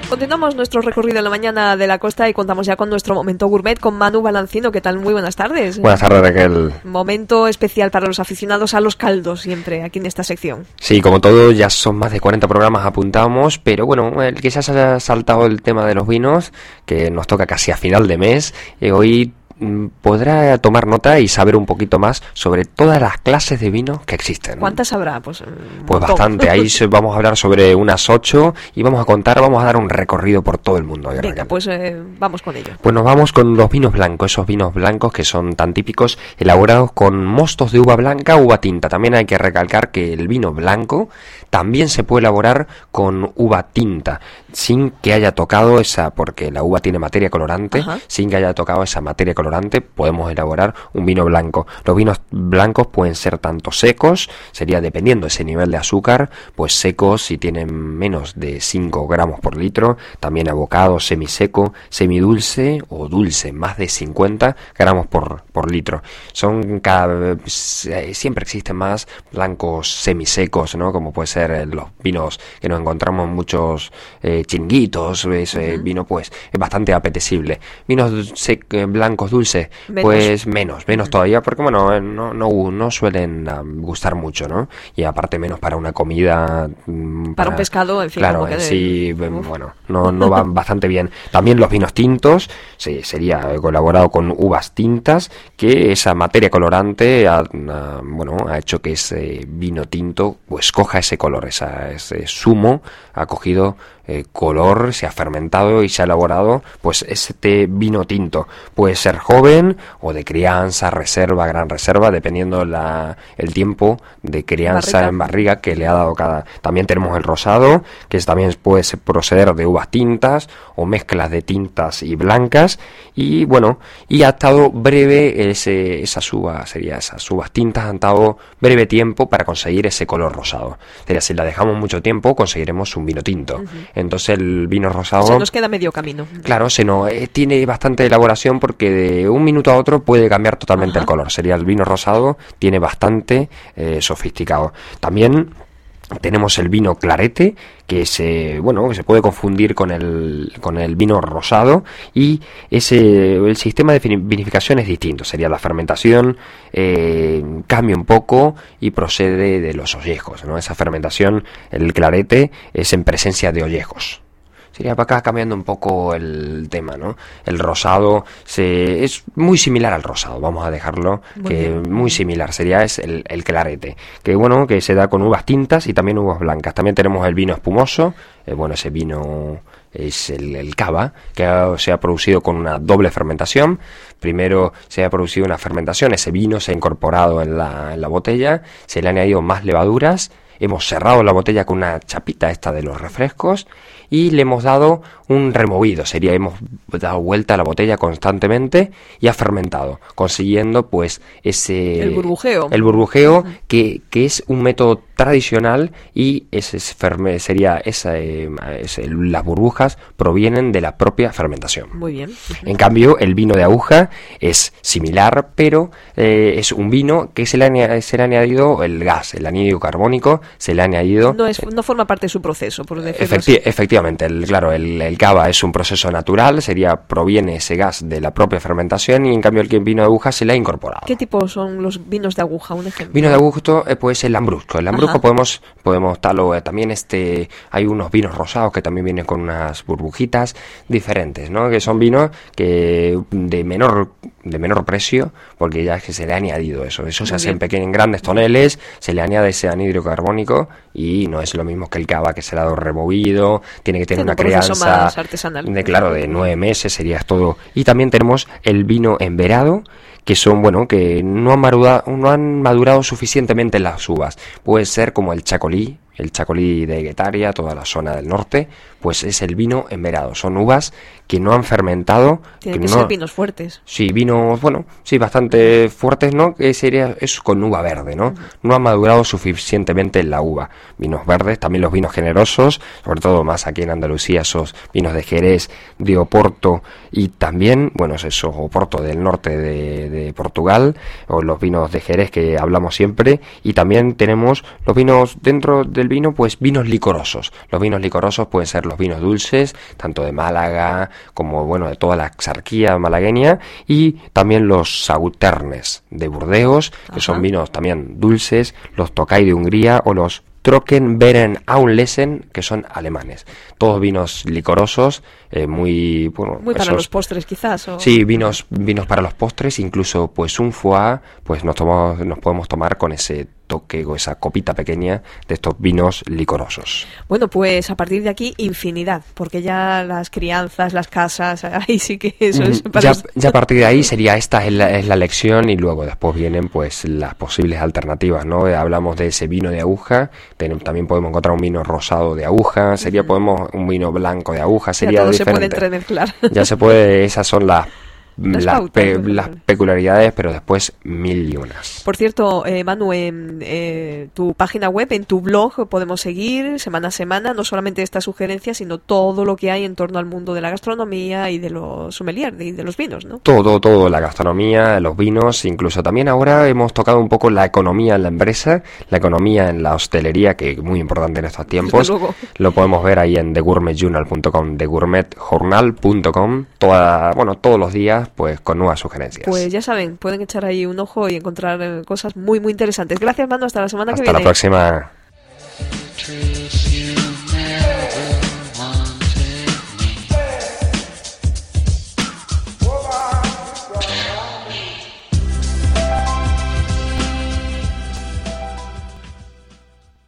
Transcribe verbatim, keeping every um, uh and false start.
Continuamos nuestro recorrido en la mañana de la costa y contamos ya con nuestro momento gourmet con Manu Balancino. ¿Qué tal? Muy buenas tardes. Buenas tardes, Raquel. Momento especial para los aficionados a los caldos siempre aquí en esta sección. Sí, como todo, ya son más de cuarenta programas apuntamos, pero bueno, el que ya se haya saltado el tema de los vinos, que nos toca casi a final de mes, eh, hoy podrá tomar nota y saber un poquito más sobre todas las clases de vinos que existen. ¿Cuántas habrá? Pues, pues bastante. Ahí vamos a hablar sobre unas ocho y vamos a contar, vamos a dar un recorrido por todo el mundo. Venga, Raquel. pues eh, vamos con ello. Pues nos vamos con los vinos blancos, esos vinos blancos que son tan típicos, elaborados con mostos de uva blanca o uva tinta. También hay que recalcar que el vino blanco también se puede elaborar con uva tinta, sin que haya tocado esa, porque la uva tiene materia colorante, Ajá. sin que haya tocado esa materia colorante podemos elaborar un vino blanco. Los vinos blancos pueden ser tanto secos, sería dependiendo ese nivel de azúcar, pues secos si tienen menos de cinco gramos por litro, también abocado, semiseco, semidulce o dulce, más de cincuenta gramos por, por litro. Son cada siempre existen más blancos semisecos, ¿no? Como puede ser los vinos que nos encontramos en muchos eh, chinguitos, ese uh-huh. vino pues es bastante apetecible. Vinos sec- blancos dulce, menos. pues menos, menos todavía, porque bueno, no, no, no suelen um, gustar mucho, ¿no? Y aparte menos para una comida... Para, para un pescado, en fin. Claro, como que sí, de... bueno, no, no van bastante bien. También los vinos tintos, sí, sería colaborado con uvas tintas, que esa materia colorante ha, ha, bueno, ha hecho que ese vino tinto pues coja ese color, esa, ese zumo ha cogido eh, color, se ha fermentado y se ha elaborado pues este vino tinto. Puede ser joven o de crianza, reserva, gran reserva, dependiendo la, el tiempo de crianza barriga. en barriga que le ha dado cada. También tenemos el rosado, que también puede proceder de uvas tintas o mezclas de tintas y blancas, y bueno, y ha estado breve ese, esas uvas, sería esas uvas tintas han estado breve tiempo para conseguir ese color rosado. Sería, si la dejamos mucho tiempo conseguiremos un vino tinto. Uh-huh. Entonces el vino rosado se nos queda medio camino. Claro, se no, eh, tiene bastante elaboración porque de un minuto a otro puede cambiar totalmente Ajá. el color. Sería el vino rosado, tiene bastante eh, sofisticado. También tenemos el vino clarete, que se, bueno, que se puede confundir con el con el vino rosado, y ese el sistema de vinificación es distinto. Sería la fermentación eh, cambia un poco y procede de los ollejos, ¿no? Esa fermentación, el clarete, es en presencia de ollejos. Sería para acá cambiando un poco el tema, ¿no? El rosado se, es muy similar al rosado, vamos a dejarlo, muy que bien. muy similar sería es el, el clarete, que bueno, que se da con uvas tintas y también uvas blancas. También tenemos el vino espumoso, eh, bueno, ese vino es el, el cava, que ha, se ha producido con una doble fermentación. Primero se ha producido una fermentación, ese vino se ha incorporado en la, en la botella, se le han añadido más levaduras, hemos cerrado la botella con una chapita esta de los refrescos y le hemos dado un removido, sería hemos dado vuelta a la botella constantemente y ha fermentado, consiguiendo pues ese... El burbujeo. El burbujeo, uh-huh. que, que es un método tradicional y ese ferme, sería esa, eh, ese, las burbujas provienen de la propia fermentación. Muy bien. Uh-huh. En cambio, el vino de aguja es similar, pero eh, es un vino que se le, ha, se le ha añadido el gas, el anhídrido carbónico, se le ha añadido... No, es, no forma parte de su proceso, por decirlo efecti- así. Efectivamente, el, claro, el, el cava es un proceso natural, sería proviene ese gas de la propia fermentación, y en cambio el vino de aguja se le ha incorporado. ¿Qué tipo son los vinos de aguja? Un ejemplo. Vino de aguja, eh, pues el lambrusco. El lambrusco Ajá. podemos podemos tal eh, también este hay unos vinos rosados que también vienen con unas burbujitas diferentes, ¿no? Que son vinos que de menor de menor precio, porque ya es que se le ha añadido eso. Eso se hace en pequeños, en grandes toneles, se le añade ese anhídrido carbónico y no es lo mismo que el cava, que se le ha dado removido, tiene que tener una crianza de claro de nueve meses, sería todo. Y también tenemos el vino enverado, que son, bueno, que no han madurado, no han madurado suficientemente las uvas. Puede ser como el chacolí, el chacolí de Guetaria, toda la zona del norte, pues es el vino enverado. Son uvas que no han fermentado. Tienen que, que ser no, vinos fuertes. Sí, vinos, bueno, sí, bastante fuertes, ¿no? Que sería, es con uva verde, ¿no? Uh-huh. No han madurado suficientemente la uva. Vinos verdes, también los vinos generosos, sobre todo más aquí en Andalucía, esos vinos de Jerez, de Oporto, y también, bueno, esos Oporto del norte de, de Portugal, o los vinos de Jerez que hablamos siempre, y también tenemos los vinos dentro del vino, pues vinos licorosos. Los vinos licorosos pueden ser los vinos dulces, tanto de Málaga como, bueno, de toda la exarquía malagueña, y también los sauternes de Burdeos, que Ajá. son vinos también dulces, los Tokay de Hungría o los Trocken, Beren, Auenlesen, que son alemanes. Todos vinos licorosos, eh, muy... Bueno, muy para esos, los postres, quizás. ¿O? Sí, vinos vinos para los postres, incluso pues un foie, pues nos, tomamos, nos podemos tomar con ese toque o esa copita pequeña de estos vinos licorosos. Bueno, pues a partir de aquí, infinidad, porque ya las crianzas, las casas, ahí sí que eso es... Para ya, los... ya a partir de ahí sería esta es la, es la lección, y luego después vienen pues las posibles alternativas, ¿no? Hablamos de ese vino de aguja, también podemos encontrar un vino rosado de aguja, sería podemos un vino blanco de aguja, sería ya todo diferente. Se puede entremezclar. Ya se puede, esas son las Las, las, pautas, pe las peculiaridades, pero después mil y unas. Por cierto, eh, Manu, en eh, tu página web, en tu blog, podemos seguir semana a semana, no solamente estas sugerencias, sino todo lo que hay en torno al mundo de la gastronomía y de los sommeliers y de los vinos, ¿no? Todo, todo, la gastronomía, los vinos, incluso también ahora hemos tocado un poco la economía en la empresa, la economía en la hostelería, que es muy importante en estos tiempos. Lo podemos ver ahí en the gourmet journal punto com, the gourmet journal punto com, toda, bueno, todos los días, pues con nuevas sugerencias. Pues ya saben, pueden echar ahí un ojo y encontrar cosas muy muy interesantes. Gracias, Manu, hasta la semana hasta que viene. Hasta la próxima.